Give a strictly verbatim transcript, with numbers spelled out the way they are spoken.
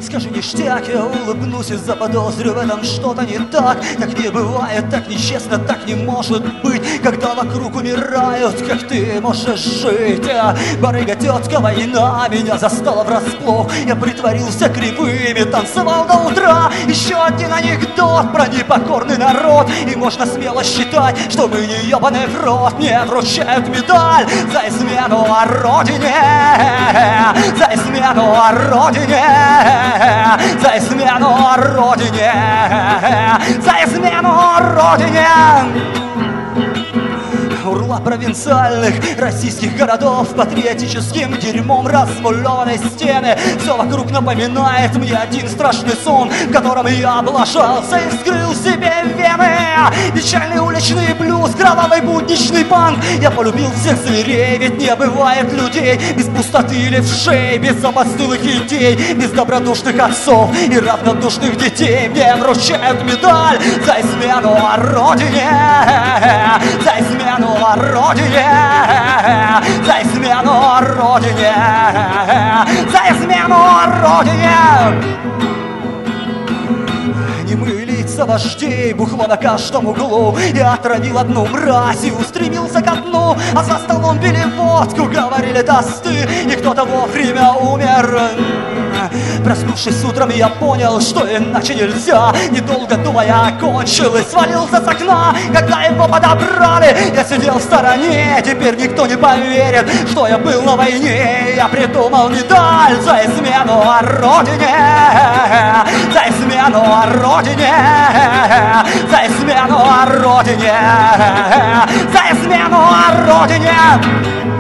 скажи ништяк, я улыбнусь и заподозрю в этом что-то не так. Так не бывает, так нечестно, так не может быть, когда вокруг умирают, как ты можешь жить. А, барыга, тетка, война меня застала врасплох. Я притворился кривым и танцевал до утра. Еще один анекдот про непокорный народ, и можно смело считать, что мы не ебаный в рот. Мне вручают медаль за измену о родине, за измену о родине, за измену о родине, за измену о родине. Урла провинциальных российских городов патриотическим дерьмом размалеванной стены. Все вокруг напоминает мне один страшный сон, в котором я облажался и вскрыл себе вены. Печальный уличный блюз, кровавый будничный панк. Я полюбил всех зверей, ведь не бывает людей без пустоты или вшей, без запасных идей, без добродушных отцов и равнодушных детей. Мне вручают медаль за измену о родине, за измену о родине, за измену о родине, за измену о родине. Немые лица вождей, бухло на каждом углу. Я отравил одну мразь и устремился ко дну. А за столом пили водку, говорили тосты, и кто-то вовремя умер. Проснувшись утром, я понял, что иначе нельзя. Недолго думая, окончил и свалился с окна. Когда его подобрали, я сидел в стороне. Теперь никто не поверит, что я был на войне. Я придумал медаль за измену о родине, за измену о родине, за измену о родине, за измену о родине.